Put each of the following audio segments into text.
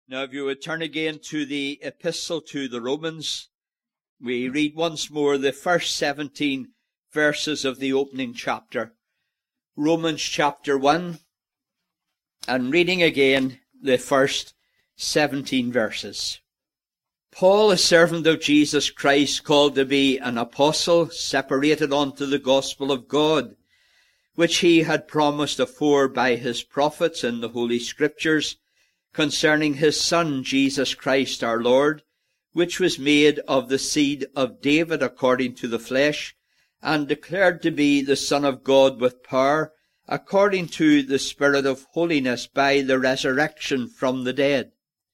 Now, if you would turn again to the epistle to the Romans, we read once more the first 17 verses of the opening chapter. Romans chapter 1, and reading again the first 17 verses. Paul, a servant of Jesus Christ, called to be an apostle, separated unto the gospel of God, which he had promised afore by his prophets in the Holy Scriptures, concerning his Son, Jesus Christ our Lord, which was made of the seed of David according to the flesh, and declared to be the Son of God with power, according to the Spirit of holiness, by the resurrection from the dead,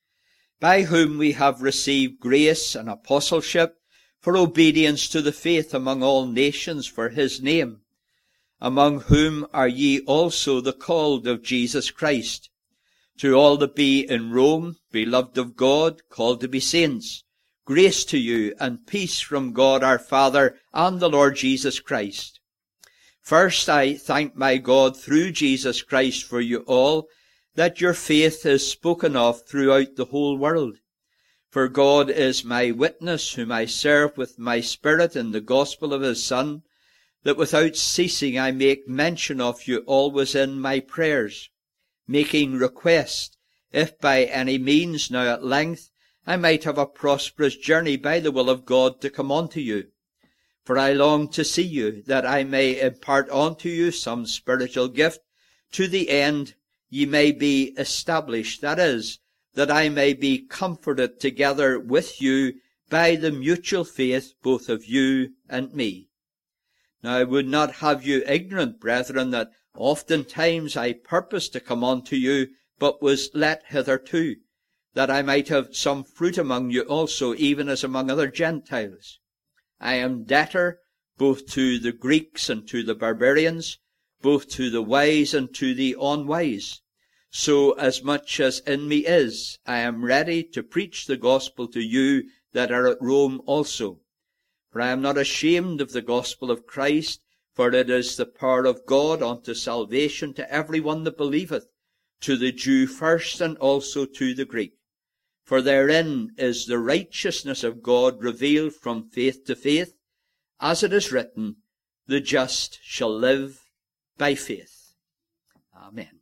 by whom we have received grace and apostleship for obedience to the faith among all nations for his name, among whom are ye also the called of Jesus Christ, to all that be in Rome, beloved of God, called to be saints, grace to you and peace from God our Father and the Lord Jesus Christ. First I thank my God through Jesus Christ for you all, that your faith is spoken of throughout the whole world. For God is my witness, whom I serve with my spirit in the gospel of his Son, that without ceasing I make mention of you always in my prayers, making request, if by any means now at length I might have a prosperous journey by the will of God to come unto you. For I long to see you, that I may impart unto you some spiritual gift, to the end ye may be established, that is, that I may be comforted together with you by the mutual faith both of you and me. Now I would not have you ignorant, brethren, that oftentimes I purposed to come unto you, but was let hitherto, that I might have some fruit among you also, even as among other Gentiles. I am debtor both to the Greeks and to the barbarians, both to the wise and to the unwise. So as much as in me is, I am ready to preach the gospel to you that are at Rome also. For I am not ashamed of the gospel of Christ, for it is the power of God unto salvation to every one that believeth, to the Jew first and also to the Greek. For therein is the righteousness of God revealed from faith to faith, as it is written, the just shall live by faith. Amen.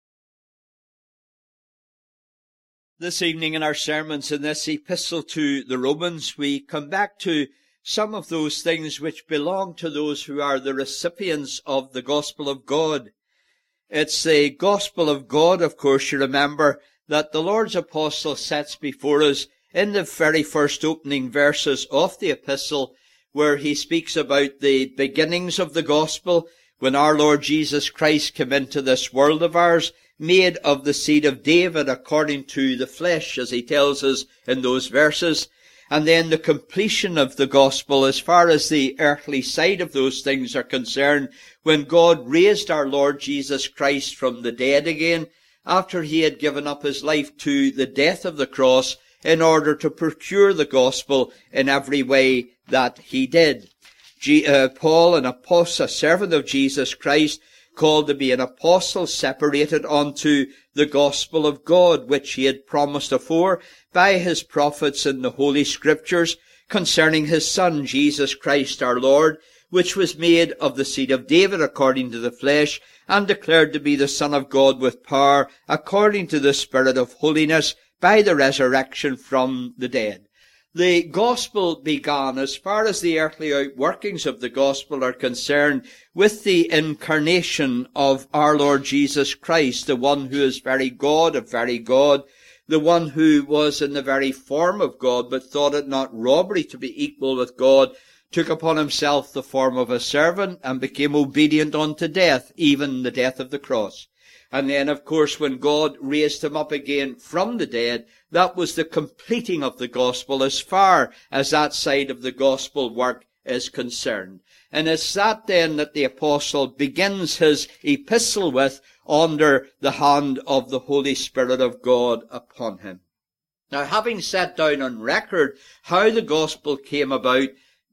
This evening in our sermons in this epistle to the Romans, we come back to some of those things which belong to those who are the recipients of the gospel of God. It's the gospel of God, of course, you remember, that the Lord's apostle sets before us in the very first opening verses of the epistle, where he speaks about the beginnings of the gospel, when our Lord Jesus Christ came into this world of ours, made of the seed of David according to the flesh, as he tells us in those verses. And then the completion of the gospel as far as the earthly side of those things are concerned, when God raised our Lord Jesus Christ from the dead again, after he had given up his life to the death of the cross, in order to procure the gospel in every way that he did. Paul, an apostle, a servant of Jesus Christ, called to be an apostle, separated unto the gospel of God, which he had promised afore by his prophets in the Holy Scriptures, concerning his Son, Jesus Christ our Lord, which was made of the seed of David according to the flesh, and declared to be the Son of God with power, according to the Spirit of holiness, by the resurrection from the dead. The gospel began, as far as the earthly outworkings of the gospel are concerned, with the incarnation of our Lord Jesus Christ, the one who is very God of very God, the one who was in the very form of God, but thought it not robbery to be equal with God, took upon himself the form of a servant, and became obedient unto death, even the death of the cross. And then, of course, when God raised him up again from the dead, that was the completing of the gospel as far as that side of the gospel work is concerned. And it's that then that the apostle begins his epistle with, under the hand of the Holy Spirit of God upon him. Now, having set down on record how the gospel came about,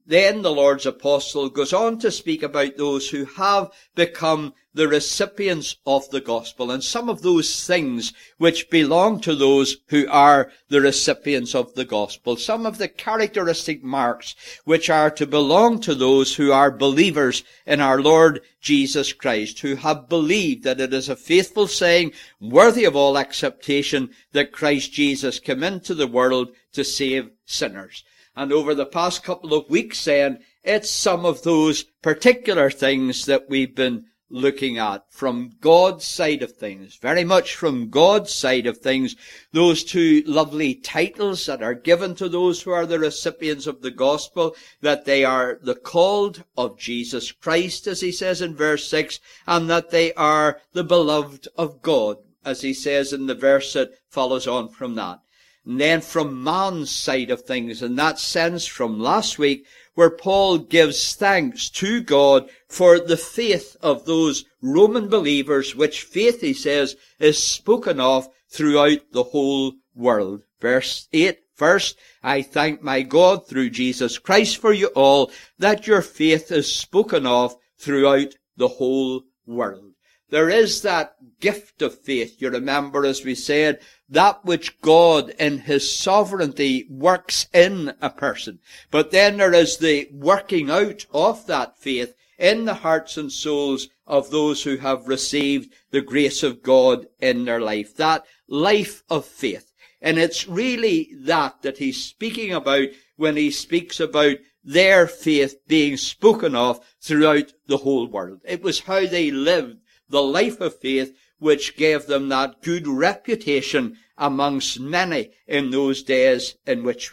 Then the Lord's apostle goes on to speak about those who have become the recipients of the gospel, and some of those things which belong to those who are the recipients of the gospel, some of the characteristic marks which are to belong to those who are believers in our Lord Jesus Christ, who have believed that it is a faithful saying, worthy of all acceptation, that Christ Jesus came into the world to save sinners. And over the past couple of weeks then, it's some of those particular things that we've been looking at from God's side of things, very much from God's side of things, those two lovely titles that are given to those who are the recipients of the gospel, that they are the called of Jesus Christ, as he says in verse 6, and that they are the beloved of God, as he says in the verse that follows on from that. And then from man's side of things, in that sense from last week, where Paul gives thanks to God for the faith of those Roman believers, which faith, he says, is spoken of throughout the whole world. Verse 8, first, I thank my God through Jesus Christ for you all, that your faith is spoken of throughout the whole world. There is that gift of faith, you remember, as we said, that which God in his sovereignty works in a person. But then there is the working out of that faith in the hearts and souls of those who have received the grace of God in their life. That life of faith. And it's really that he's speaking about when he speaks about their faith being spoken of throughout the whole world. It was how they lived the life of faith which gave them that good reputation amongst many in those days in which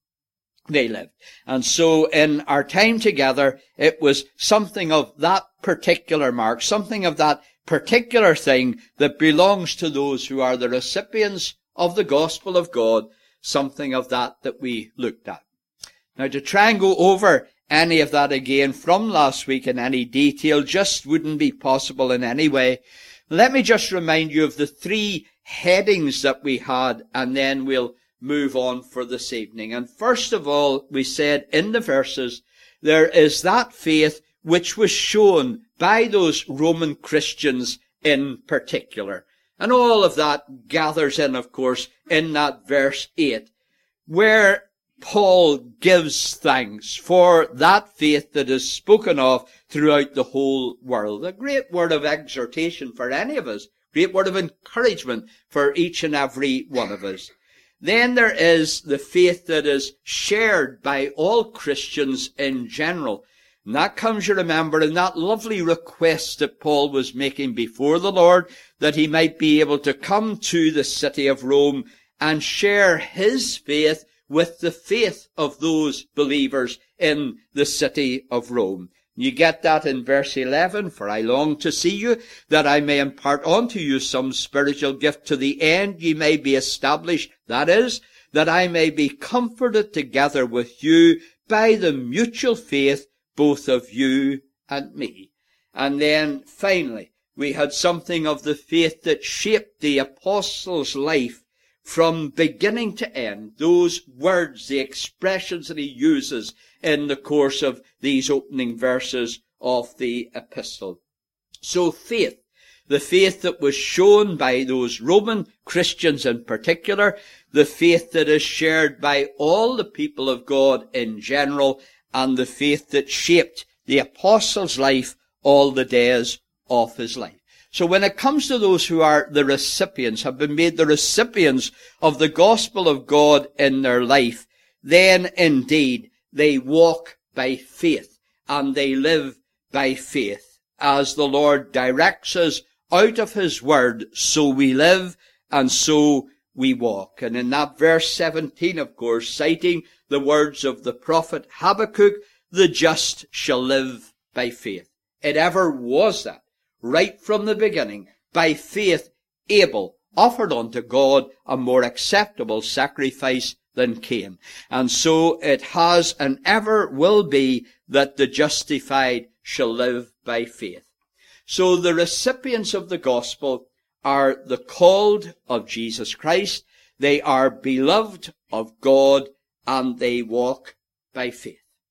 they lived. And so in our time together, it was something of that particular mark, something of that particular thing that belongs to those who are the recipients of the gospel of God, something of that we looked at. Now, to try and go over any of that again from last week in any detail just wouldn't be possible in any way. Let me just remind you of the three headings that we had, and then we'll move on for this evening. And first of all, we said in the verses, there is that faith which was shown by those Roman Christians in particular. And all of that gathers in, of course, in that verse 8, where Paul gives thanks for that faith that is spoken of throughout the whole world. A great word of exhortation for any of us, great word of encouragement for each and every one of us. Then there is the faith that is shared by all Christians in general. And that comes, you remember, in that lovely request that Paul was making before the Lord, that he might be able to come to the city of Rome and share his faith with the faith of those believers in the city of Rome. You get that in verse 11, for I long to see you, that I may impart unto you some spiritual gift to the end ye may be established. That is, that I may be comforted together with you by the mutual faith both of you and me. And then finally, we had something of the faith that shaped the apostle's life from beginning to end, those words, the expressions that he uses in the course of these opening verses of the epistle. So faith, the faith that was shown by those Roman Christians in particular, the faith that is shared by all the people of God in general, and the faith that shaped the apostle's life all the days of his life. So when it comes to those who are the recipients, have been made the recipients of the gospel of God in their life, then indeed they walk by faith and they live by faith. As the Lord directs us out of his word, so we live and so we walk. And in that verse 17, of course, citing the words of the prophet Habakkuk, the just shall live by faith. It ever was that. Right from the beginning, by faith, Abel offered unto God a more acceptable sacrifice than Cain. And so it has and ever will be that the justified shall live by faith. So the recipients of the gospel are the called of Jesus Christ. They are beloved of God, and they walk by faith.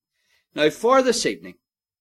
Now, for this evening,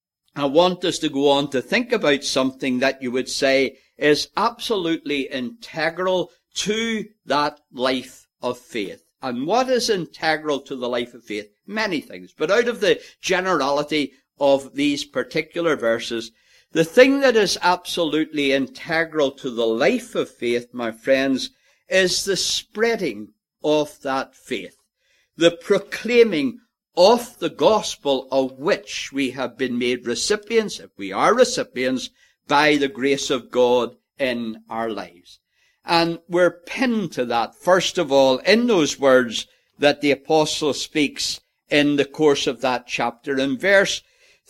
I want us to go on to think about something that you would say is absolutely integral to that life of faith. And what is integral to the life of faith? Many things. But out of the generality of these particular verses, the thing that is absolutely integral to the life of faith, my friends, is the spreading of that faith. The proclaiming of the gospel of which we have been made recipients, if we are recipients, by the grace of God in our lives. And we're pinned to that, first of all, in those words that the apostle speaks in the course of that chapter. In verse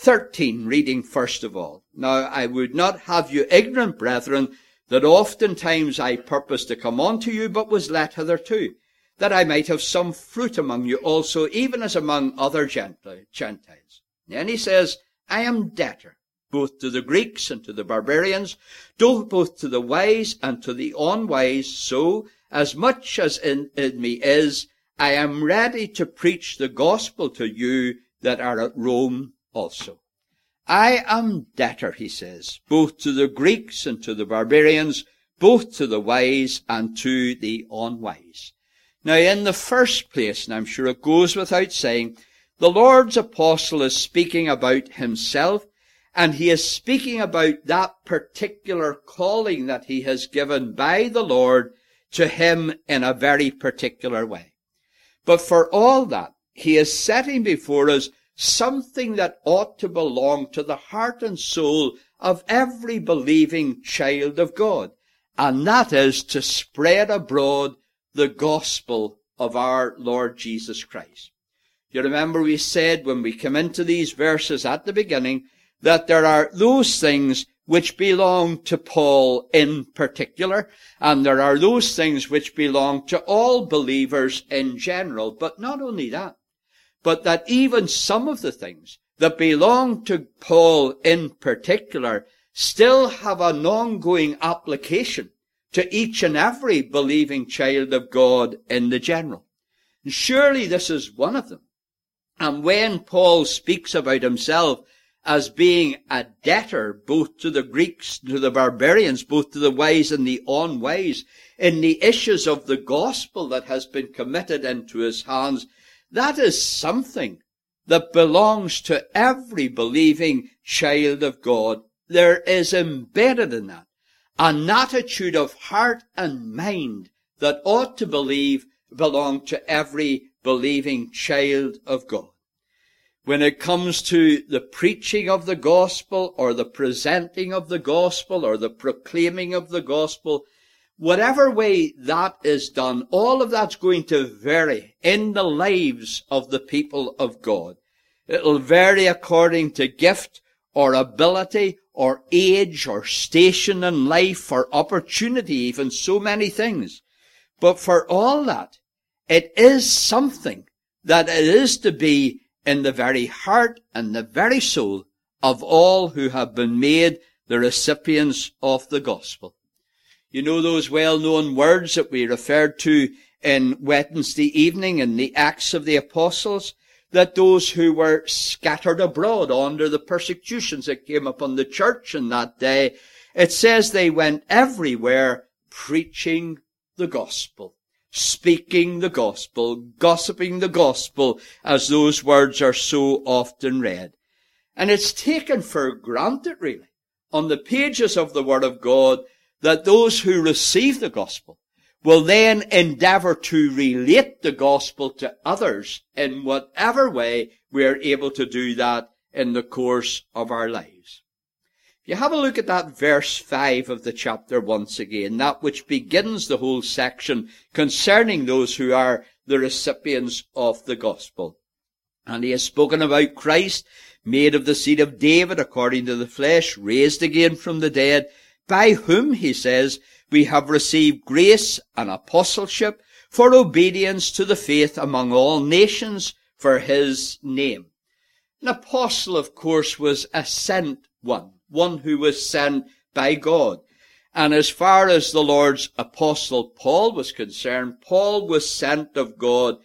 13, reading first of all. Now, I would not have you ignorant, brethren, that oftentimes I purposed to come unto you, but was let hitherto, that I might have some fruit among you also, even as among other Gentiles. Then he says, I am debtor, both to the Greeks and to the barbarians, both to the wise and to the unwise, so as much as in me is, I am ready to preach the gospel to you that are at Rome also. I am debtor, he says, both to the Greeks and to the barbarians, both to the wise and to the unwise. Now, in the first place, and I'm sure it goes without saying, the Lord's apostle is speaking about himself, and he is speaking about that particular calling that he has given by the Lord to him in a very particular way. But for all that, he is setting before us something that ought to belong to the heart and soul of every believing child of God, and that is to spread abroad the gospel of our Lord Jesus Christ. You remember we said when we come into these verses at the beginning that there are those things which belong to Paul in particular, and there are those things which belong to all believers in general. But not only that, but that even some of the things that belong to Paul in particular still have an ongoing application to each and every believing child of God in the general. And surely this is one of them. And when Paul speaks about himself as being a debtor both to the Greeks, to the barbarians, both to the wise and the unwise, in the issues of the gospel that has been committed into his hands, that is something that belongs to every believing child of God. There is embedded in that an attitude of heart and mind that ought to belong to every believing child of God. When it comes to the preaching of the gospel, or the presenting of the gospel, or the proclaiming of the gospel, whatever way that is done, all of that's going to vary in the lives of the people of God. It'll vary according to gift, or ability, or age, or station in life, or opportunity, even so many things. But for all that, it is something that it is to be in the very heart and the very soul of all who have been made the recipients of the gospel. You know those well-known words that we referred to in Wednesday evening in the Acts of the Apostles, that those who were scattered abroad under the persecutions that came upon the church in that day, it says they went everywhere preaching the gospel, speaking the gospel, gossiping the gospel, as those words are so often read. And it's taken for granted, really, on the pages of the Word of God, that those who receive the gospel will then endeavor to relate the gospel to others in whatever way we are able to do that in the course of our lives. If you have a look at that verse 5 of the chapter once again, that which begins the whole section concerning those who are the recipients of the gospel. And he has spoken about Christ, made of the seed of David according to the flesh, raised again from the dead, by whom, he says, we have received grace and apostleship for obedience to the faith among all nations for his name. An apostle, of course, was a sent one who was sent by God. And as far as the Lord's apostle Paul was concerned, Paul was sent of God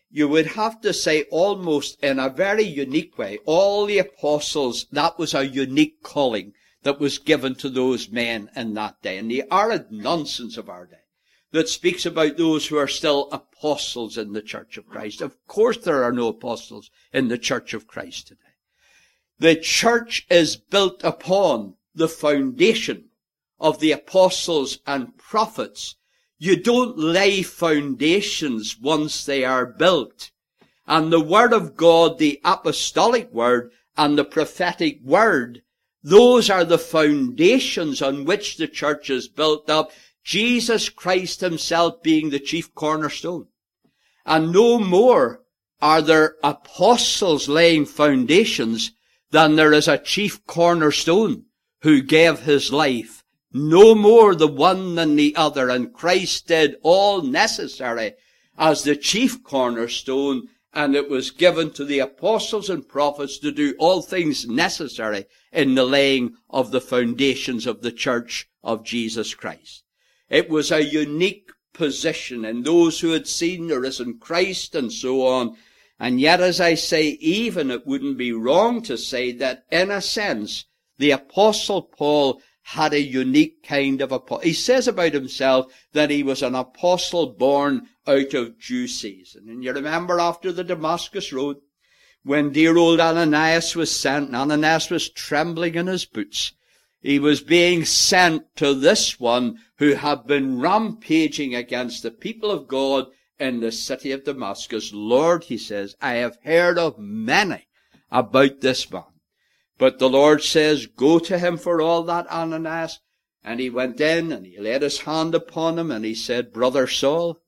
you would have to say almost in a very unique way, all the apostles, that was a unique calling that was given to those men in that day. And the arid nonsense of our day that speaks about those who are still apostles in the Church of Christ. Of course there are no apostles in the Church of Christ today. The church is built upon the foundation of the apostles and prophets. You don't lay foundations once they are built. And the Word of God, the apostolic Word and the prophetic Word, those are the foundations on which the church is built up. Jesus Christ himself being the chief cornerstone. And no more are there apostles laying foundations than there is a chief cornerstone who gave his life. No more the one than the other. And Christ did all necessary as the chief cornerstone, and it was given to the apostles and prophets to do all things necessary in the laying of the foundations of the church of Jesus Christ. It was a unique position in those who had seen the risen Christ and so on. And yet, as I say, even it wouldn't be wrong to say that, in a sense, the Apostle Paul had a unique kind of apostle. He says about himself that he was an apostle born out of due season. And you remember after the Damascus Road, when dear old Ananias was sent, and Ananias was trembling in his boots, he was being sent to this one who had been rampaging against the people of God in the city of Damascus. Lord, he says, I have heard of many about this man. But the Lord says, go to him for all that, Ananias. And he went in and he laid his hand upon him and he said, Brother Saul,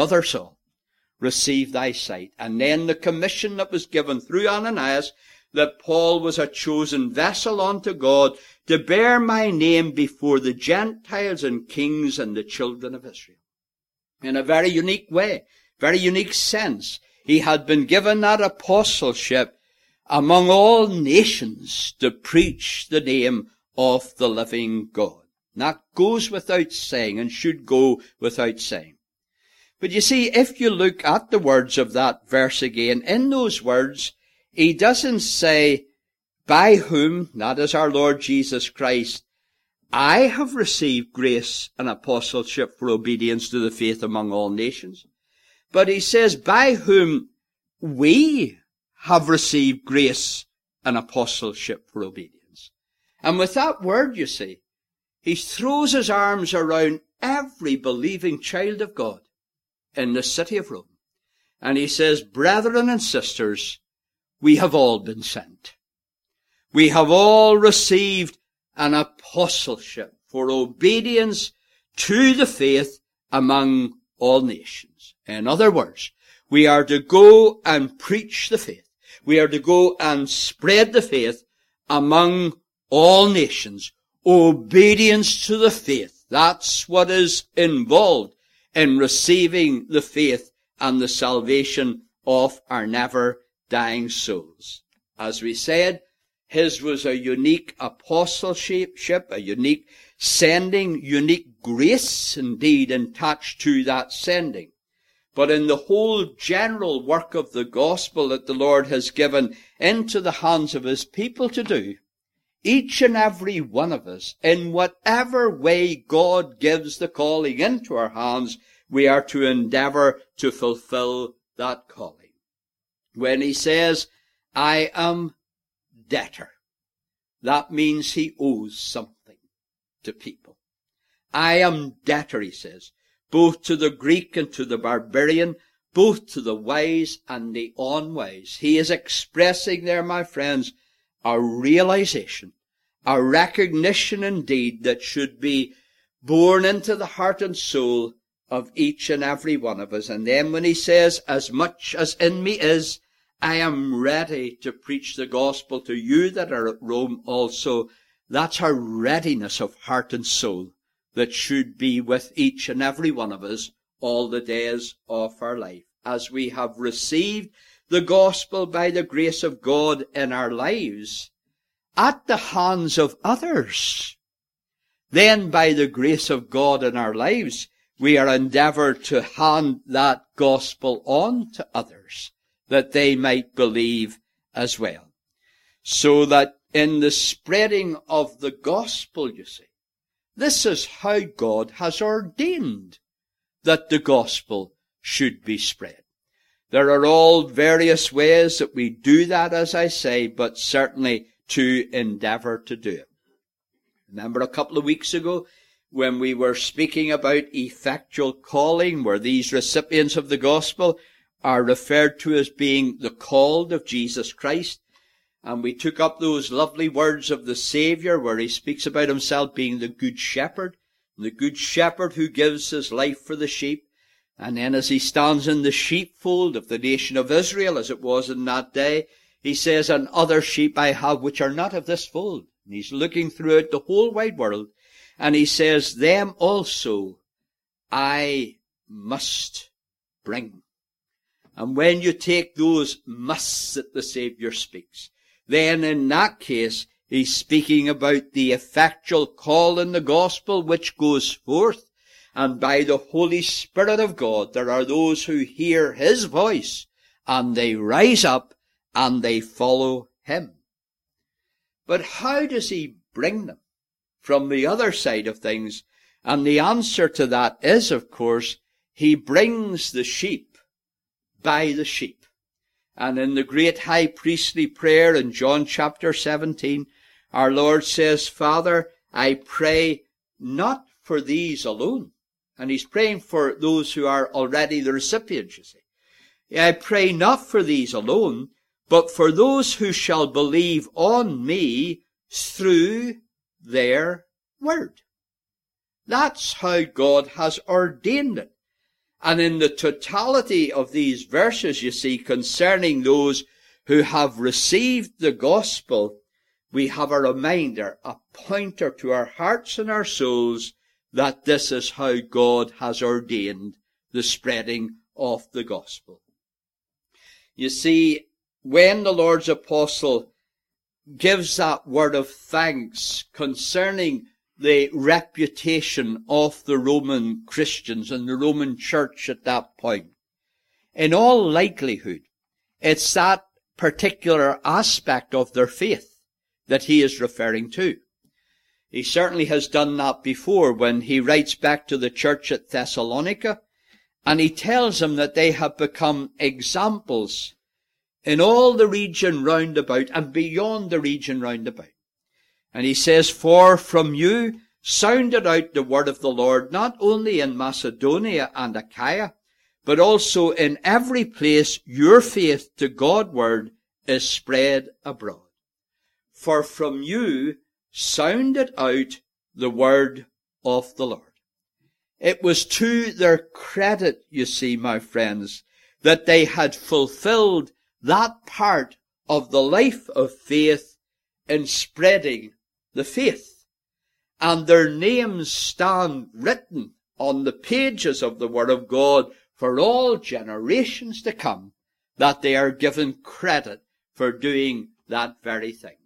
receive thy sight. And then the commission that was given through Ananias, that Paul was a chosen vessel unto God to bear my name before the Gentiles and kings and the children of Israel. In a very unique way, very unique sense, he had been given that apostleship among all nations to preach the name of the living God. And that goes without saying and should go without saying. But you see, if you look at the words of that verse again, in those words, he doesn't say, by whom, that is our Lord Jesus Christ, I have received grace and apostleship for obedience to the faith among all nations. But he says, by whom we have received grace and apostleship for obedience. And with that word, you see, he throws his arms around every believing child of God in the city of Rome. And he says, brethren and sisters, we have all been sent. We have all received an apostleship for obedience to the faith among all nations. In other words, we are to go and preach the faith. We are to go and spread the faith among all nations. Obedience to the faith. That's what is involved in receiving the faith and the salvation of our never-dying souls. As we said, his was a unique apostleship, a unique sending, unique grace indeed attached to that sending. But in the whole general work of the gospel that the Lord has given into the hands of his people to do, each and every one of us, in whatever way God gives the calling into our hands, we are to endeavor to fulfill that calling. When he says, I am debtor, that means he owes something to people. I am debtor, he says, both to the Greek and to the barbarian, both to the wise and the unwise. He is expressing there, my friends, a realization, a recognition indeed that should be born into the heart and soul of each and every one of us. And then when he says, as much as in me is, I am ready to preach the gospel to you that are at Rome also, that's a readiness of heart and soul that should be with each and every one of us all the days of our life. As we have received the gospel by the grace of God in our lives, at the hands of others, then by the grace of God in our lives, we are endeavoured to hand that gospel on to others, that they might believe as well. So that in the spreading of the gospel, you see, this is how God has ordained that the gospel should be spread. There are all various ways that we do that, as I say, but certainly to endeavour to do it. Remember a couple of weeks ago when we were speaking about effectual calling, where these recipients of the gospel are referred to as being the called of Jesus Christ. And we took up those lovely words of the Saviour where he speaks about himself being the good shepherd, the good shepherd who gives his life for the sheep. And then as he stands in the sheepfold of the nation of Israel, as it was in that day, he says, and other sheep I have which are not of this fold. And he's looking throughout the whole wide world, and he says, them also I must bring. And when you take those musts that the Saviour speaks, then in that case, he's speaking about the effectual call in the gospel which goes forth. And by the Holy Spirit of God, there are those who hear his voice, and they rise up, and they follow him. But how does he bring them from the other side of things? And the answer to that is, of course, he brings the sheep by the sheep. And in the great high priestly prayer in John chapter 17, our Lord says, Father, I pray not for these alone. And he's praying for those who are already the recipients, you see. I pray not for these alone, but for those who shall believe on me through their word. That's how God has ordained it. And in the totality of these verses, you see, concerning those who have received the gospel, we have a reminder, a pointer to our hearts and our souls that this is how God has ordained the spreading of the gospel. You see, when the Lord's apostle gives that word of thanks concerning the reputation of the Roman Christians and the Roman church at that point, in all likelihood, it's that particular aspect of their faith that he is referring to. He certainly has done that before when he writes back to the church at Thessalonica, and he tells them that they have become examples in all the region round about and beyond the region round about. And he says, for from you sounded out the word of the Lord, not only in Macedonia and Achaia, but also in every place your faith to Godward is spread abroad. For from you sounded out the word of the Lord. It was to their credit, you see, my friends, that they had fulfilled that part of the life of faith in spreading the faith. And their names stand written on the pages of the Word of God for all generations to come, that they are given credit for doing that very thing.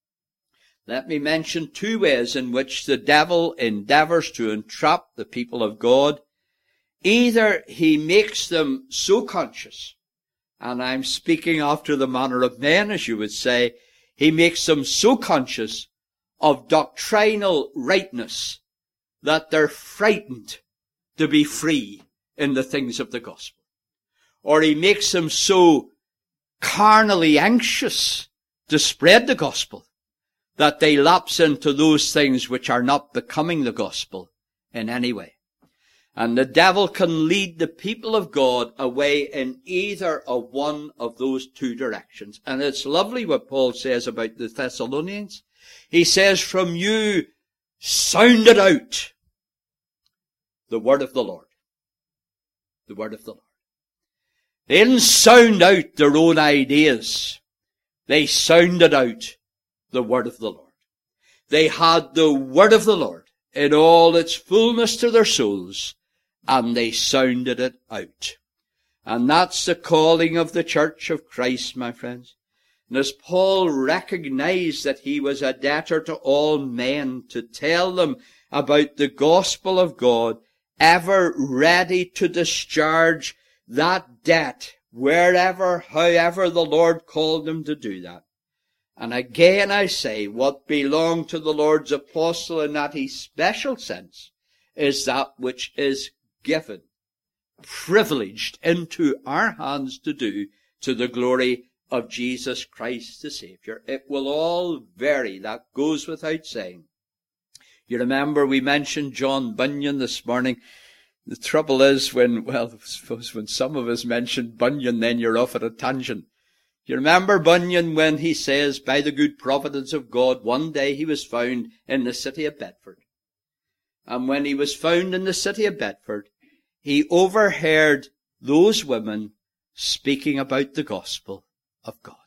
Let me mention two ways in which the devil endeavours to entrap the people of God. Either he makes them so conscious, and I'm speaking after the manner of men, as you would say, he makes them so conscious of doctrinal rightness that they're frightened to be free in the things of the gospel. Or he makes them so carnally anxious to spread the gospel that they lapse into those things which are not becoming the gospel in any way. And the devil can lead the people of God away in either of one of those two directions. And it's lovely what Paul says about the Thessalonians. He says, from you sounded out the word of the Lord. The word of the Lord. They didn't sound out their own ideas. They sounded out the word of the Lord. They had the word of the Lord in all its fullness to their souls, and they sounded it out. And that's the calling of the church of Christ, my friends. And as Paul recognized that he was a debtor to all men to tell them about the gospel of God, ever ready to discharge that debt wherever, however the Lord called him to do that. And again I say, what belonged to the Lord's apostle in that special sense is that which is given, privileged into our hands to do to the glory of Jesus Christ the Saviour. It will all vary. That goes without saying. You remember we mentioned John Bunyan this morning. The trouble is when some of us mention Bunyan, then you're off at a tangent. You remember Bunyan when he says, by the good providence of God, one day he was found in the city of Bedford. And when he was found in the city of Bedford, he overheard those women speaking about the gospel of God.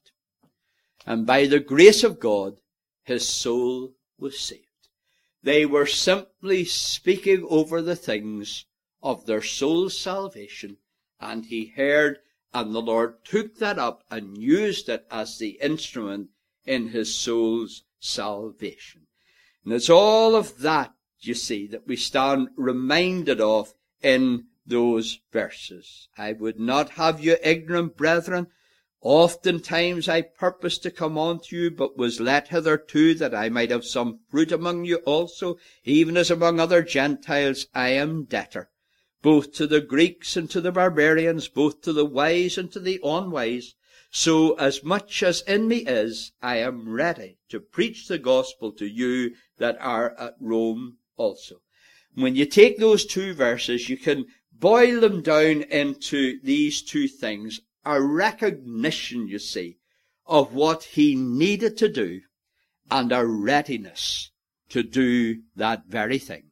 And by the grace of God, his soul was saved. They were simply speaking over the things of their soul's salvation, and he heard, and the Lord took that up and used it as the instrument in his soul's salvation. And it's all of that, you see, that we stand reminded of in those verses. I would not have you ignorant, brethren. Oftentimes I purposed to come unto you, but was let hitherto that I might have some fruit among you also, even as among other Gentiles I am debtor, both to the Greeks and to the barbarians, both to the wise and to the unwise. So as much as in me is, I am ready to preach the gospel to you that are at Rome also. When you take those two verses, you can boil them down into these two things. A recognition, you see, of what he needed to do, and a readiness to do that very thing.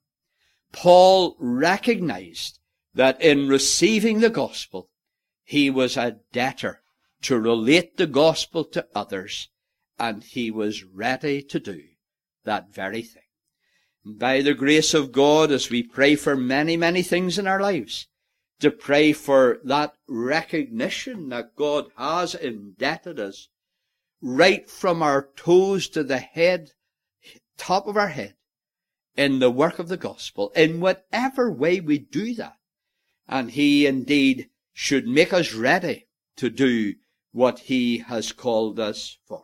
Paul recognized that in receiving the gospel, he was a debtor to relate the gospel to others, and he was ready to do that very thing. And by the grace of God, as we pray for many, many things in our lives, to pray for that recognition that God has indebted us right from our toes to the head, top of our head, in the work of the gospel, in whatever way we do that. And he indeed should make us ready to do what he has called us for.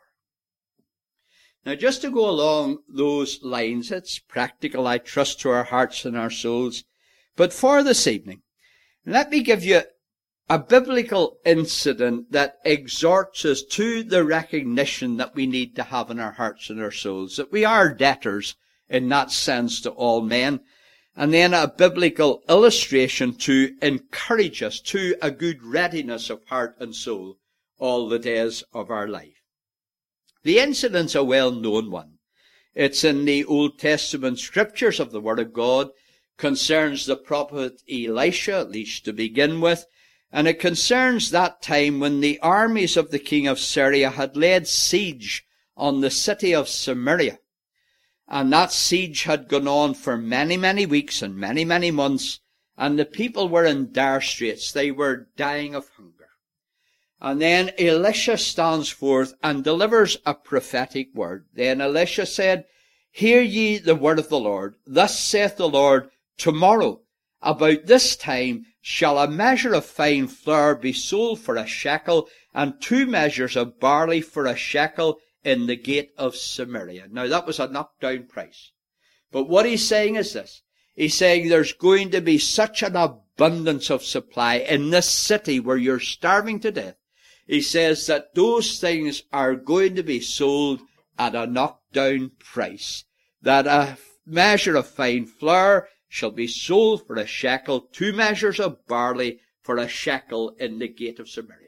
Now, just to go along those lines, it's practical, I trust, to our hearts and our souls. But for this evening, let me give you a biblical incident that exhorts us to the recognition that we need to have in our hearts and our souls, that we are debtors in that sense to all men, and then a biblical illustration to encourage us to a good readiness of heart and soul all the days of our life. The incident's a well-known one. It's in the Old Testament scriptures of the Word of God, concerns the prophet Elisha, at least to begin with, and it concerns that time when the armies of the king of Syria had laid siege on the city of Samaria. And that siege had gone on for many, many weeks and many, many months, and the people were in dire straits. They were dying of hunger. And then Elisha stands forth and delivers a prophetic word. Then Elisha said, Hear ye the word of the Lord. Thus saith the Lord, Tomorrow, about this time, shall a measure of fine flour be sold for a shekel, and 2 measures of barley for a shekel in the gate of Samaria. Now, that was a knockdown price. But what he's saying is this. He's saying there's going to be such an abundance of supply in this city where you're starving to death. He says that those things are going to be sold at a knockdown price. That a measure of fine flour shall be sold for a shekel, 2 measures of barley for a shekel in the gate of Samaria.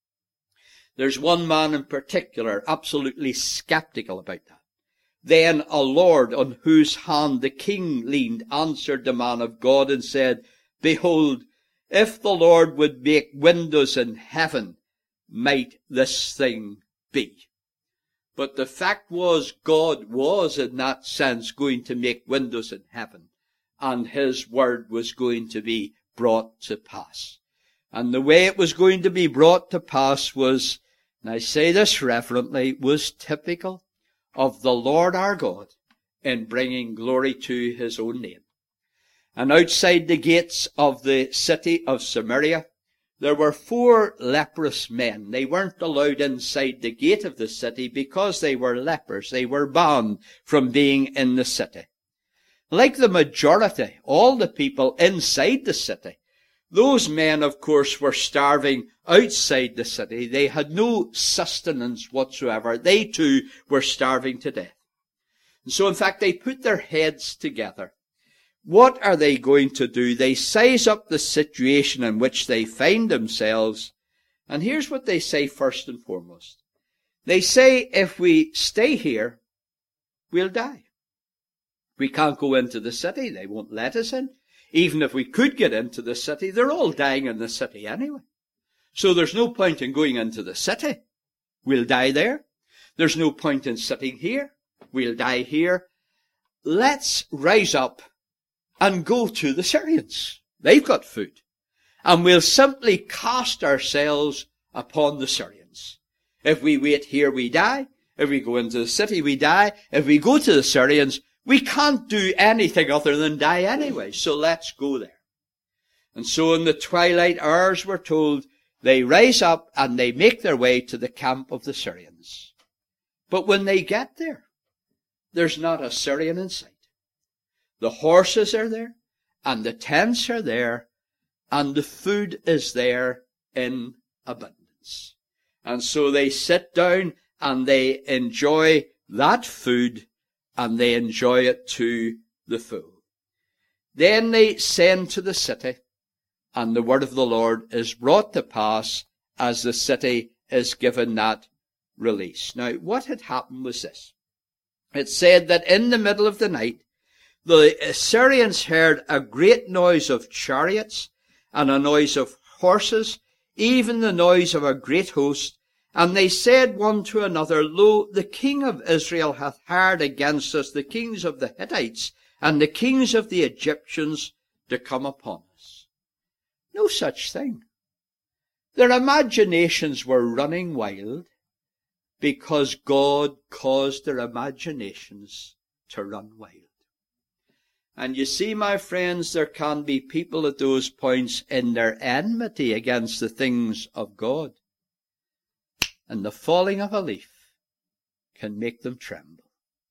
There's one man in particular absolutely skeptical about that. Then a lord on whose hand the king leaned answered the man of God and said, Behold, if the Lord would make windows in heaven, might this thing be? But the fact was, God was in that sense going to make windows in heaven, and his word was going to be brought to pass. And the way it was going to be brought to pass was, and I say this reverently, was typical of the Lord our God in bringing glory to his own name. And outside the gates of the city of Samaria, there were 4 leprous men. They weren't allowed inside the gate of the city because they were lepers. They were banned from being in the city. Like the majority, all the people inside the city, those men, of course, were starving outside the city. They had no sustenance whatsoever. They too were starving to death. And so, in fact, they put their heads together. What are they going to do? They size up the situation in which they find themselves. And here's what they say first and foremost. They say, if we stay here, we'll die. We can't go into the city. They won't let us in. Even if we could get into the city, they're all dying in the city anyway. So there's no point in going into the city. We'll die there. There's no point in sitting here. We'll die here. Let's rise up and go to the Syrians. They've got food. And we'll simply cast ourselves upon the Syrians. If we wait here, we die. If we go into the city, we die. If we go to the Syrians, we can't do anything other than die anyway. So let's go there. And so in the twilight hours, we're told, they rise up and they make their way to the camp of the Syrians. But when they get there, there's not a Syrian in sight. The horses are there, and the tents are there, and the food is there in abundance. And so they sit down and they enjoy that food, and they enjoy it to the full. Then they send to the city, and the word of the Lord is brought to pass as the city is given that release. Now, what had happened was this. It said that in the middle of the night, the Syrians heard a great noise of chariots and a noise of horses, even the noise of a great host. And they said one to another, Lo, the king of Israel hath hired against us the kings of the Hittites and the kings of the Egyptians to come upon us. No such thing. Their imaginations were running wild because God caused their imaginations to run wild. And you see, my friends, there can be people at those points in their enmity against the things of God. And the falling of a leaf can make them tremble.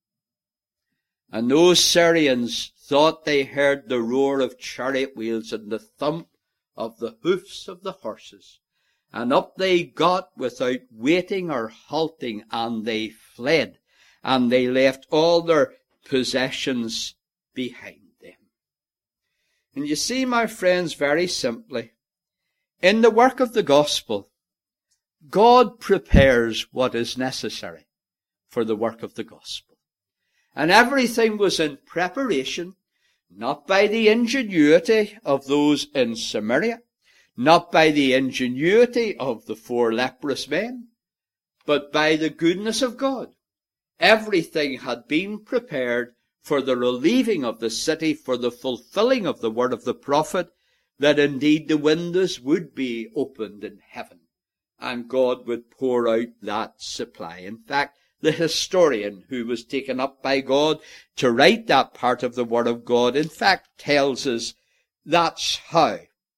And those Syrians thought they heard the roar of chariot wheels and the thump of the hoofs of the horses. And up they got without waiting or halting, and they fled, and they left all their possessions behind them. And you see, my friends, very simply, in the work of the gospel, God prepares what is necessary for the work of the gospel. And everything was in preparation, not by the ingenuity of those in Samaria, not by the ingenuity of the 4 leprous men, but by the goodness of God. Everything had been prepared for the relieving of the city, for the fulfilling of the word of the prophet, that indeed the windows would be opened in heaven, and God would pour out that supply. In fact, the historian who was taken up by God to write that part of the word of God, in fact, tells us that's how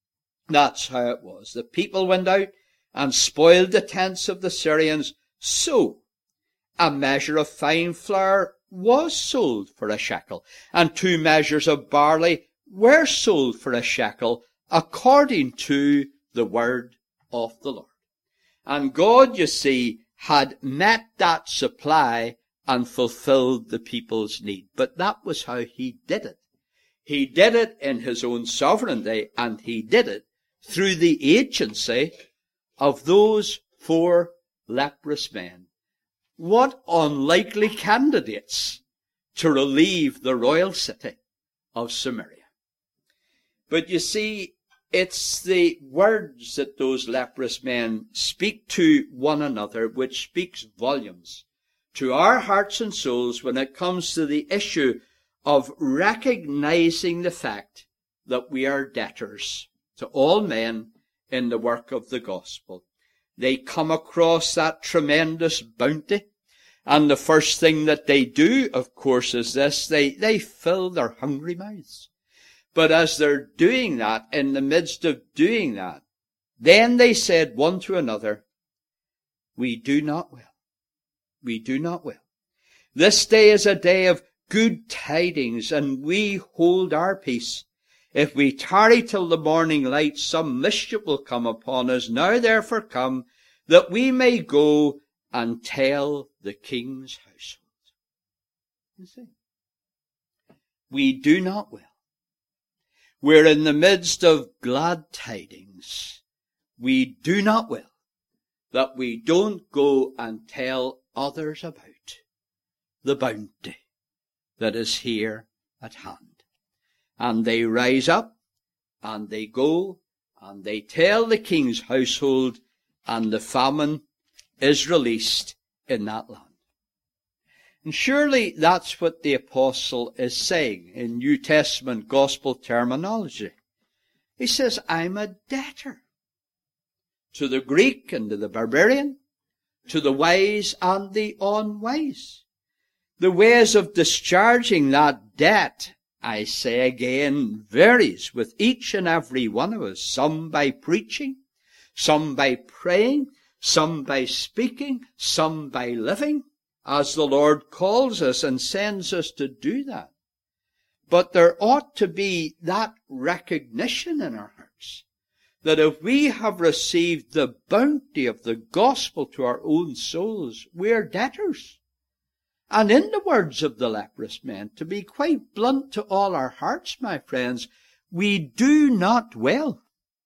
it was. The people went out and spoiled the tents of the Syrians. So a measure of fine flour was sold for a shekel, and 2 measures of barley were sold for a shekel, according to the word of the Lord. And God, you see, had met that supply and fulfilled the people's need. But that was how he did it. He did it in his own sovereignty, and he did it through the agency of those 4 leprous men. What unlikely candidates to relieve the royal city of Samaria. But you see, it's the words that those leprous men speak to one another which speaks volumes to our hearts and souls when it comes to the issue of recognizing the fact that we are debtors to all men in the work of the gospel. They come across that tremendous bounty, and the first thing that they do, of course, is this: they fill their hungry mouths. But as they're doing that, in the midst of doing that, then they said one to another, we do not will. We do not will. This day is a day of good tidings, and we hold our peace. If we tarry till the morning light, some mischief will come upon us. Now therefore come, that we may go and tell the king's household. You see? We do not will. We're in the midst of glad tidings. We do not will that we don't go and tell others about the bounty that is here at hand. And they rise up, and they go, and they tell the king's household, and the famine is released in that land. And surely that's what the apostle is saying in New Testament gospel terminology. He says, I'm a debtor to the Greek and to the barbarian, to the wise and the unwise. The ways of discharging that debt, I say again, varies with each and every one of us. Some by preaching, some by praying, some by speaking, some by living, as the Lord calls us and sends us to do that. But there ought to be that recognition in our hearts that if we have received the bounty of the gospel to our own souls, we're debtors. And in the words of the leprous men, to be quite blunt to all our hearts, my friends, we do not well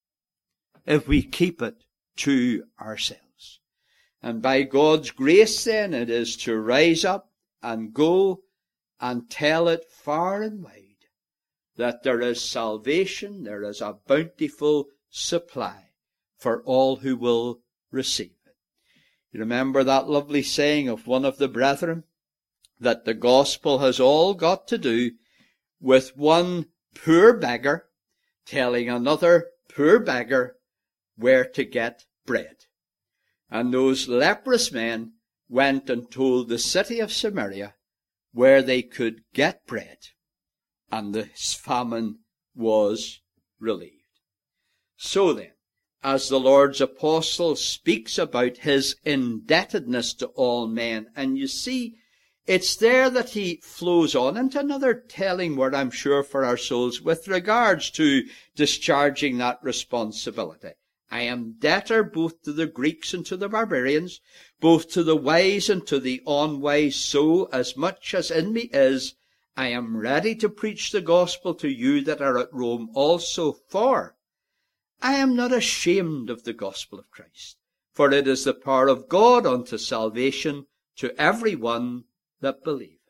if we keep it to ourselves. And by God's grace then, it is to rise up and go and tell it far and wide that there is salvation, there is a bountiful supply for all who will receive it. You remember that lovely saying of one of the brethren, that the gospel has all got to do with one poor beggar telling another poor beggar where to get bread. And those leprous men went and told the city of Samaria where they could get bread, and the famine was relieved. So then, as the Lord's apostle speaks about his indebtedness to all men, and you see, it's there that he flows on into another telling word, I'm sure, for our souls with regards to discharging that responsibility. I am debtor both to the Greeks and to the barbarians, both to the wise and to the unwise, so as much as in me is, I am ready to preach the gospel to you that are at Rome also, for I am not ashamed of the gospel of Christ, for it is the power of God unto salvation to every one that believeth.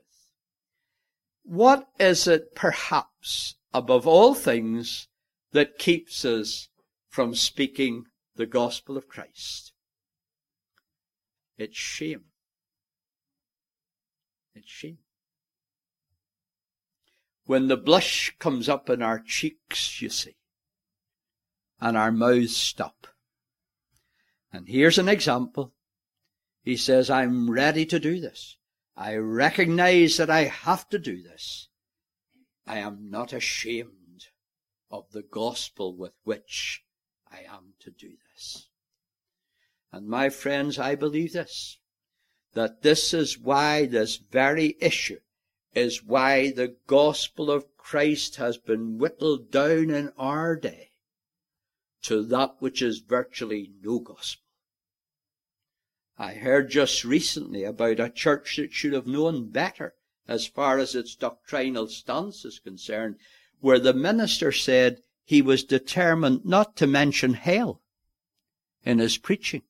What is it, perhaps, above all things, that keeps us from speaking the gospel of Christ? It's shame. It's shame. When the blush comes up in our cheeks, you see, and our mouths stop. And here's an example. He says, I'm ready to do this. I recognize that I have to do this. I am not ashamed of the gospel with which I am to do this. And my friends, I believe this, that this is why this very issue is why the gospel of Christ has been whittled down in our day to that which is virtually no gospel. I heard just recently about a church that should have known better as far as its doctrinal stance is concerned, where the minister said he was determined not to mention hell in his preaching.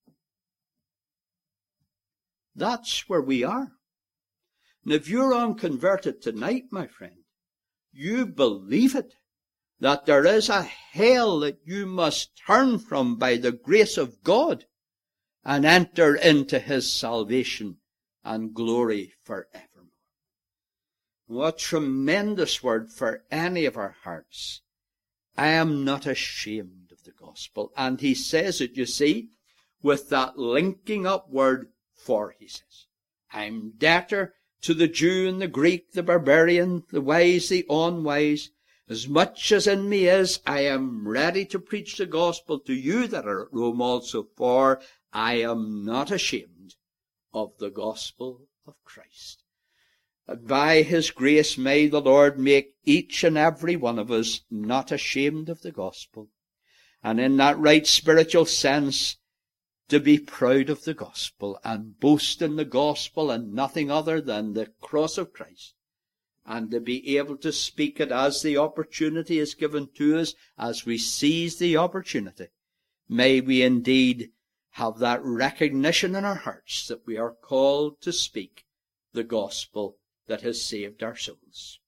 That's where we are. And if you're unconverted tonight, my friend, you believe it, that there is a hell that you must turn from by the grace of God and enter into his salvation and glory forevermore. What tremendous word for any of our hearts. I am not ashamed of the gospel. And he says it, you see, with that linking up word for, he says. I'm debtor to the Jew and the Greek, the barbarian, the wise, the unwise. As much as in me is, I am ready to preach the gospel to you that are at Rome also, for I am not ashamed of the gospel of Christ. And by his grace may the Lord make each and every one of us not ashamed of the gospel, and in that right spiritual sense, to be proud of the gospel and boast in the gospel and nothing other than the cross of Christ, and to be able to speak it as the opportunity is given to us, as we seize the opportunity. May we indeed have that recognition in our hearts that we are called to speak the gospel that has saved our souls.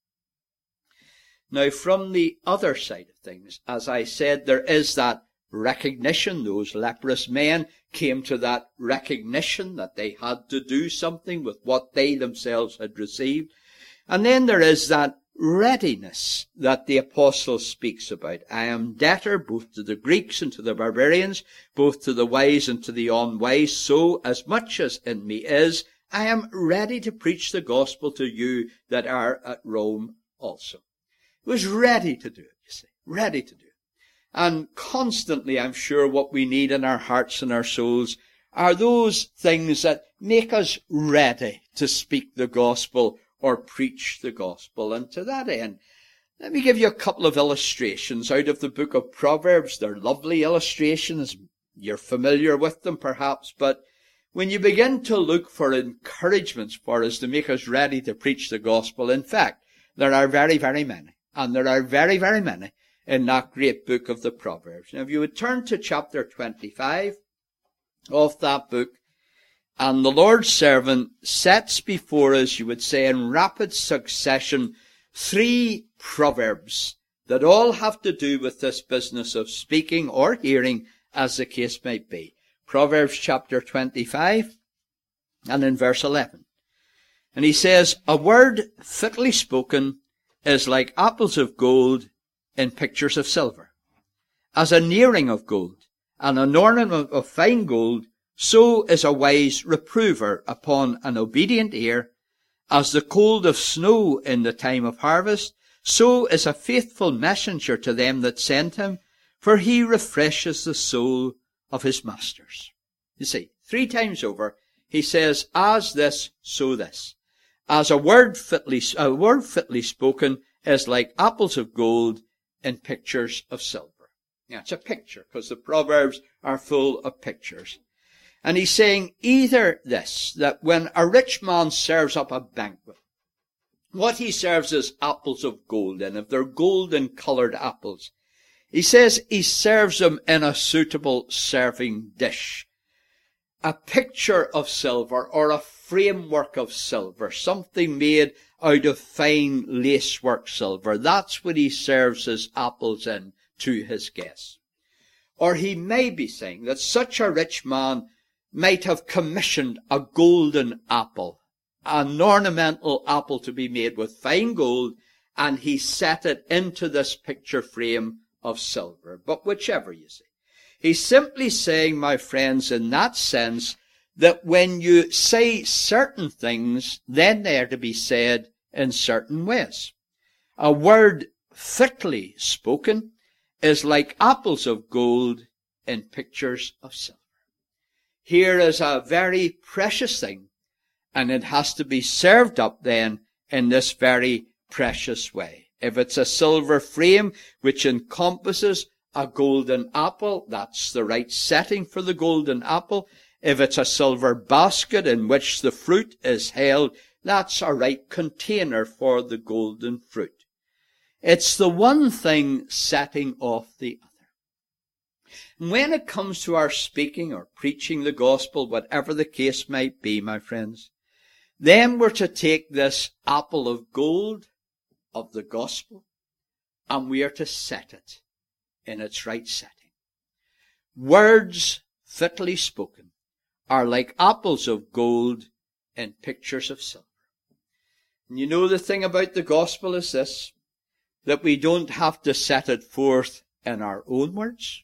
Now, from the other side of things, as I said, there is that recognition. Those leprous men came to that recognition that they had to do something with what they themselves had received. And then there is that readiness that the apostle speaks about. I am debtor both to the Greeks and to the barbarians, both to the wise and to the unwise. So as much as in me is, I am ready to preach the gospel to you that are at Rome also. He was ready to do it, you see, ready to do it. And constantly, I'm sure, what we need in our hearts and our souls are those things that make us ready to speak the gospel or preach the gospel. And to that end, let me give you a couple of illustrations out of the book of Proverbs. They're lovely illustrations. You're familiar with them, perhaps, but when you begin to look for encouragements for us to make us ready to preach the gospel, in fact, there are very, very many. And there are very, very many in that great book of the Proverbs. Now, if you would turn to chapter 25 of that book, and the Lord's servant sets before us, you would say, in rapid succession, 3 proverbs that all have to do with this business of speaking or hearing, as the case might be. Proverbs chapter 25, and in verse 11. And he says, a word fitly spoken is like apples of gold in pictures of silver. As an earring of gold and an ornament of fine gold, so is a wise reprover upon an obedient ear. As the cold of snow in the time of harvest, so is a faithful messenger to them that send him, for he refreshes the soul of his masters. You see, 3 times over, he says, as this, so this. As a word fitly spoken is like apples of gold in pictures of silver. Now, it's a picture, because the Proverbs are full of pictures. And he's saying either this, that when a rich man serves up a banquet, what he serves is apples of gold, and if they're golden coloured apples, he says he serves them in a suitable serving dish. A picture of silver, or a framework of silver, something made out of fine lacework silver. That's what he serves his apples in to his guests. Or he may be saying that such a rich man might have commissioned a golden apple, an ornamental apple to be made with fine gold, and he set it into this picture frame of silver. But whichever, you see, he's simply saying, my friends, in that sense, that when you say certain things, then they are to be said in certain ways. A word fitly spoken is like apples of gold in pictures of silver. Here is a very precious thing, and it has to be served up then in this very precious way. If it's a silver frame which encompasses a golden apple, that's the right setting for the golden apple. If it's a silver basket in which the fruit is held, that's a right container for the golden fruit. It's the one thing setting off the other. When it comes to our speaking or preaching the gospel, whatever the case might be, my friends, then we're to take this apple of gold of the gospel, and we are to set it in its right setting. Words fitly spoken are like apples of gold in pictures of silver. And you know, the thing about the gospel is this, that we don't have to set it forth in our own words.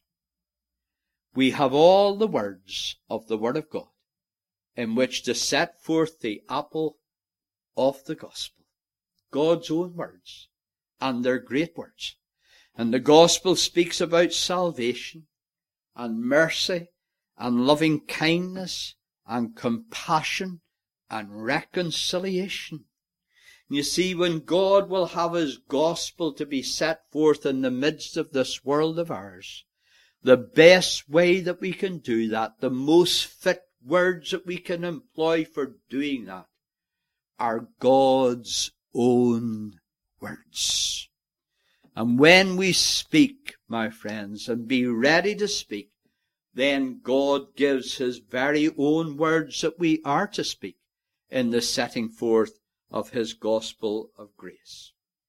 We have all the words of the Word of God in which to set forth the apple of the gospel. God's own words and they're great words. And the gospel speaks about salvation and mercy and loving kindness and compassion and reconciliation. You see, when God will have his gospel to be set forth in the midst of this world of ours, the best way that we can do that, the most fit words that we can employ for doing that, are God's own words. And when we speak, my friends, and be ready to speak, then God gives his very own words that we are to speak in the setting forth of his gospel of grace.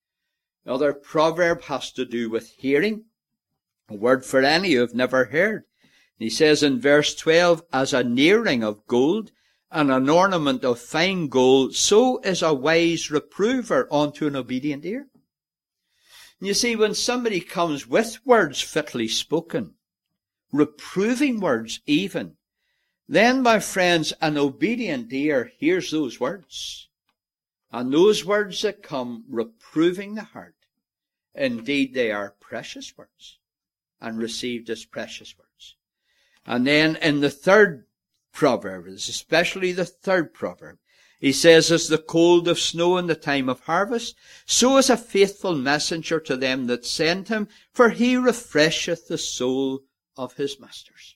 The other proverb has to do with hearing, a word for any who have never heard. He says in verse 12, as an earring of gold and an ornament of fine gold, so is a wise reprover unto an obedient ear. And you see, when somebody comes with words fitly spoken, reproving words even, then, my friends, an obedient ear hears those words. And those words that come reproving the heart, indeed they are precious words and received as precious words. And then in the third proverb, especially the third proverb, he says, as the cold of snow in the time of harvest, so is a faithful messenger to them that send him, for he refresheth the soul of his masters.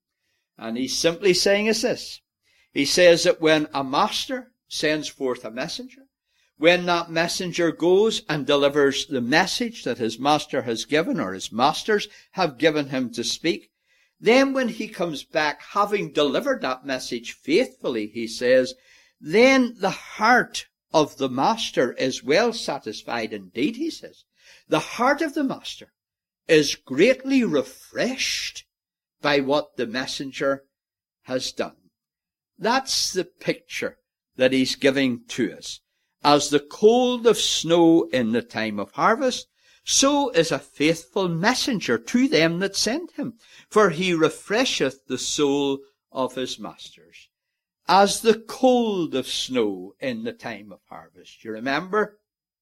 And he's simply saying is this. He says that when a master sends forth a messenger, when that messenger goes and delivers the message that his master has given, or his masters have given him to speak, then when he comes back, having delivered that message faithfully, he says, then the heart of the master is well satisfied indeed, he says. The heart of the master is greatly refreshed by what the messenger has done. That's the picture that he's giving to us. As the cold of snow in the time of harvest, so is a faithful messenger to them that send him, for he refresheth the soul of his masters. As the cold of snow in the time of harvest. You remember?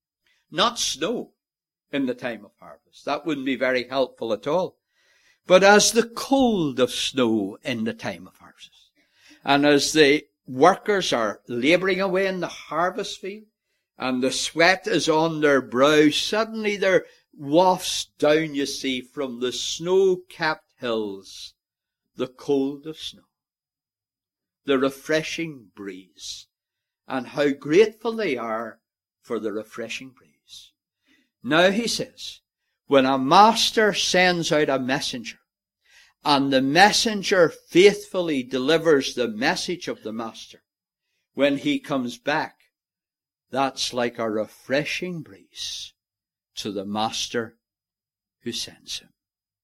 Not snow in the time of harvest. That wouldn't be very helpful at all. But as the cold of snow in the time of harvest. And as the workers are labouring away in the harvest field, and the sweat is on their brow, suddenly there wafts down, you see, from the snow-capped hills, the cold of snow, the refreshing breeze, and how grateful they are for the refreshing breeze. Now he says, when a master sends out a messenger, and the messenger faithfully delivers the message of the master, when he comes back, that's like a refreshing breeze to the master who sends him.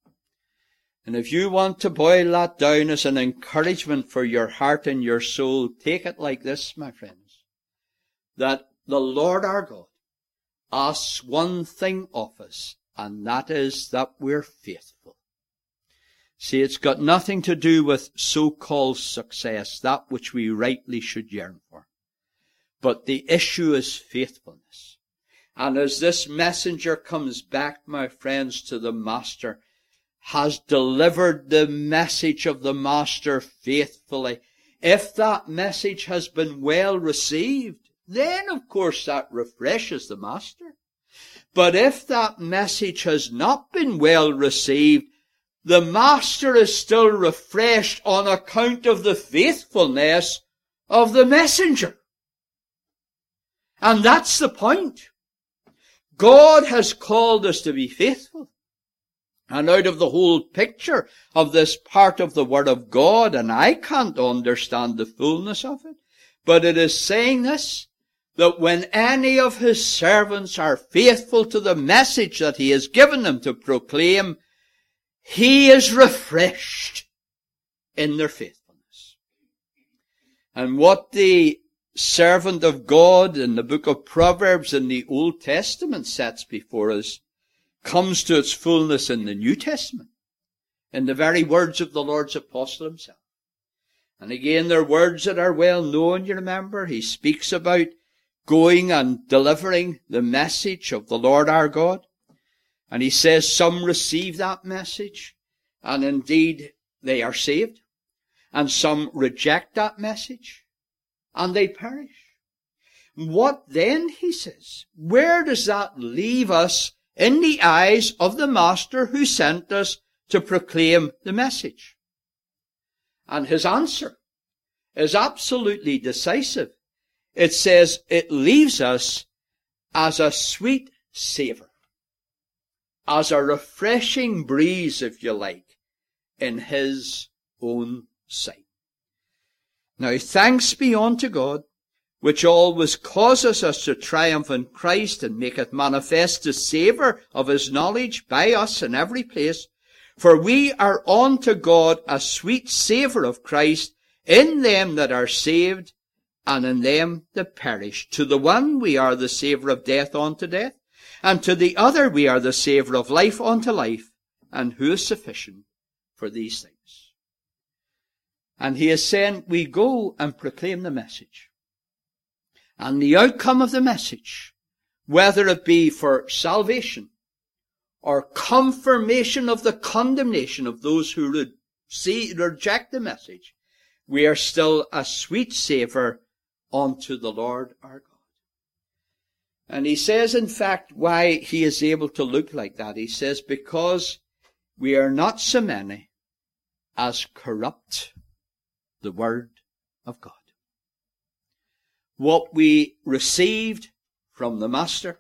And if you want to boil that down as an encouragement for your heart and your soul, take it like this, my friends, that the Lord our God asks one thing of us, and that is that we're faithful. See, it's got nothing to do with so-called success, that which we rightly should yearn for. But the issue is faithfulness. And as this messenger comes back, my friends, to the master, has delivered the message of the master faithfully, if that message has been well received, then of course that refreshes the master. But if that message has not been well received, the master is still refreshed on account of the faithfulness of the messenger. And that's the point. God has called us to be faithful. And out of the whole picture of this part of the Word of God, and I can't understand the fullness of it, but it is saying this, that when any of his servants are faithful to the message that he has given them to proclaim, he is refreshed in their faithfulness. And what the servant of God in the book of Proverbs in the Old Testament sets before us comes to its fullness in the New Testament, in the very words of the Lord's apostle himself. And again, they're words that are well known, you remember. He speaks about going and delivering the message of the Lord our God. And he says some receive that message, and indeed they are saved. And some reject that message, and they perish. What then, he says? Where does that leave us in the eyes of the Master who sent us to proclaim the message? And his answer is absolutely decisive. It says it leaves us as a sweet savour, as a refreshing breeze, if you like, in his own sight. Now thanks be unto God, which always causes us to triumph in Christ and maketh manifest the savour of his knowledge by us in every place. For we are unto God a sweet savour of Christ in them that are saved and in them that perish. To the one we are the savour of death unto death, and to the other we are the savour of life unto life. And who is sufficient for these things? And he is saying we go and proclaim the message. And the outcome of the message, whether it be for salvation or confirmation of the condemnation of those who reject the message, we are still a sweet savour unto the Lord our God. And he says, in fact, why he is able to look like that. He says, because we are not so many as corrupt the word of God. What we received from the Master,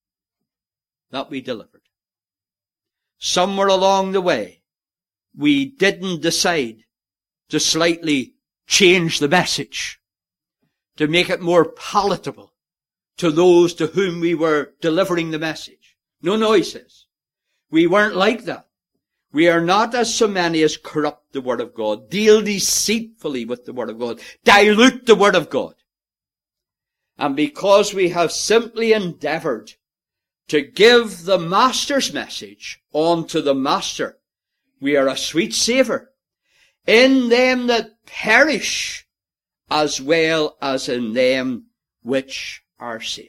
that we delivered. Somewhere along the way, we didn't decide to slightly change the message, to make it more palatable to those to whom we were delivering the message. No, he says. We weren't like that. We are not as so many as corrupt the word of God, deal deceitfully with the word of God, dilute the word of God. And because we have simply endeavoured to give the Master's message unto the Master, we are a sweet savour in them that perish as well as in them which are saved.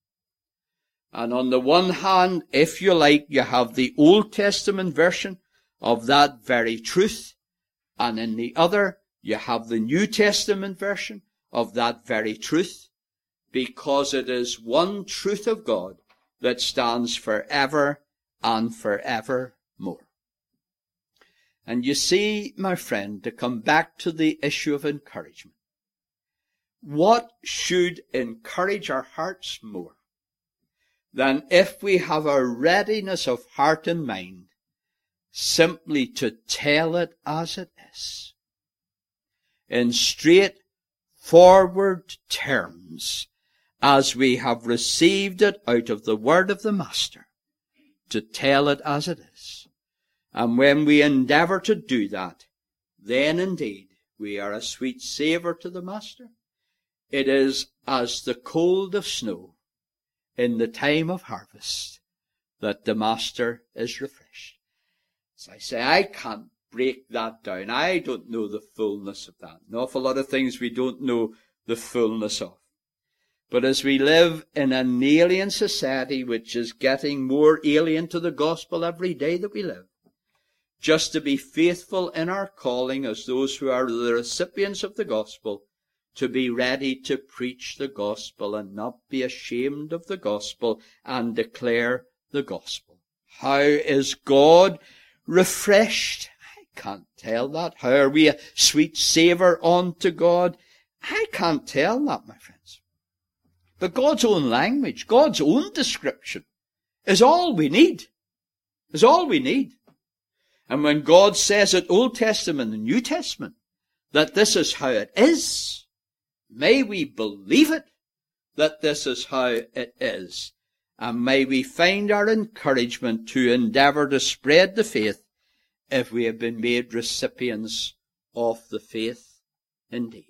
And on the one hand, if you like, you have the Old Testament version of that very truth, and in the other, you have the New Testament version of that very truth, because it is one truth of God that stands forever and forevermore. And you see, my friend, to come back to the issue of encouragement, what should encourage our hearts more than if we have a readiness of heart and mind simply to tell it as it is, in straightforward terms, as we have received it out of the word of the Master, to tell it as it is. And when we endeavour to do that, then indeed we are a sweet savour to the Master. It is as the cold of snow in the time of harvest that the Master is refreshed. As I say, I can't break that down. I don't know the fullness of that. An awful lot of things we don't know the fullness of. But as we live in an alien society which is getting more alien to the gospel every day that we live, just to be faithful in our calling as those who are the recipients of the gospel, to be ready to preach the gospel and not be ashamed of the gospel and declare the gospel. How is God refreshed? I can't tell that. How are we a sweet savour unto God? I can't tell that, my friends. But God's own language, God's own description is all we need. Is all we need. And when God says at Old Testament and New Testament that this is how it is, may we believe it, that this is how it is. And may we find our encouragement to endeavour to spread the faith if we have been made recipients of the faith indeed.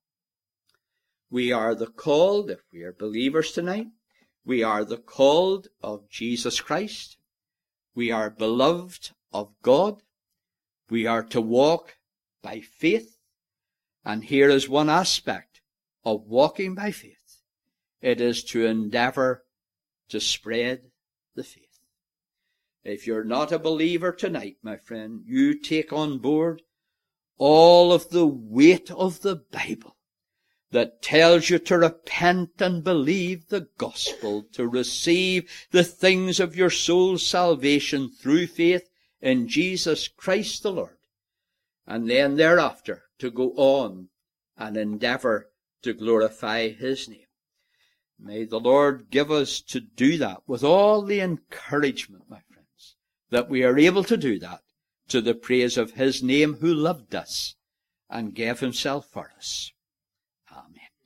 We are the called, if we are believers tonight, we are the called of Jesus Christ. We are beloved of God. We are to walk by faith. And here is one aspect of walking by faith. It is to endeavor to spread the faith. If you're not a believer tonight, my friend, you take on board all of the weight of the Bible that tells you to repent and believe the gospel, to receive the things of your soul's salvation through faith in Jesus Christ the Lord, and then thereafter to go on and endeavor to glorify his name. May the Lord give us to do that with all the encouragement, my friends, that we are able to do that to the praise of his name who loved us and gave himself for us. Amen.